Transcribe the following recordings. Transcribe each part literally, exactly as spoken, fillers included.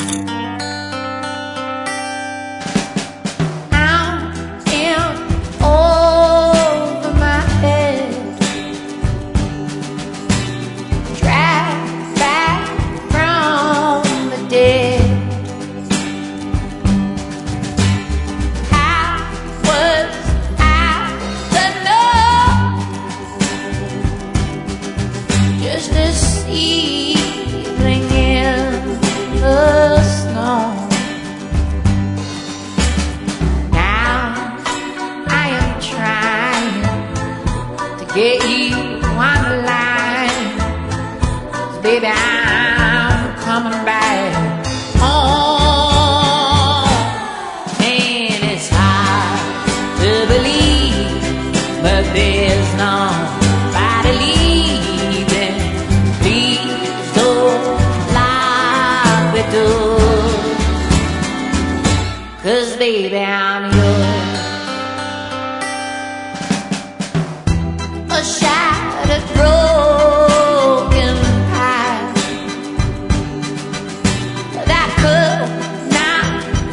Just this evening in the snow. Now I am trying to get you on the line, 'cause baby, I'm coming back home. And it's hard to believe, but there's nobody leaving. Please don't lock the door, 'cause baby, I'm yours. A shattered, broken heart that could not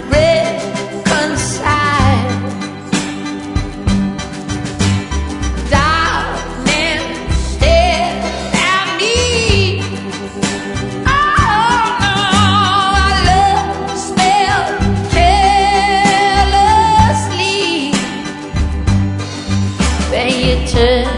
reconcile. Darkness stared at me. Oh no, our love smelled carelessly. Then you turned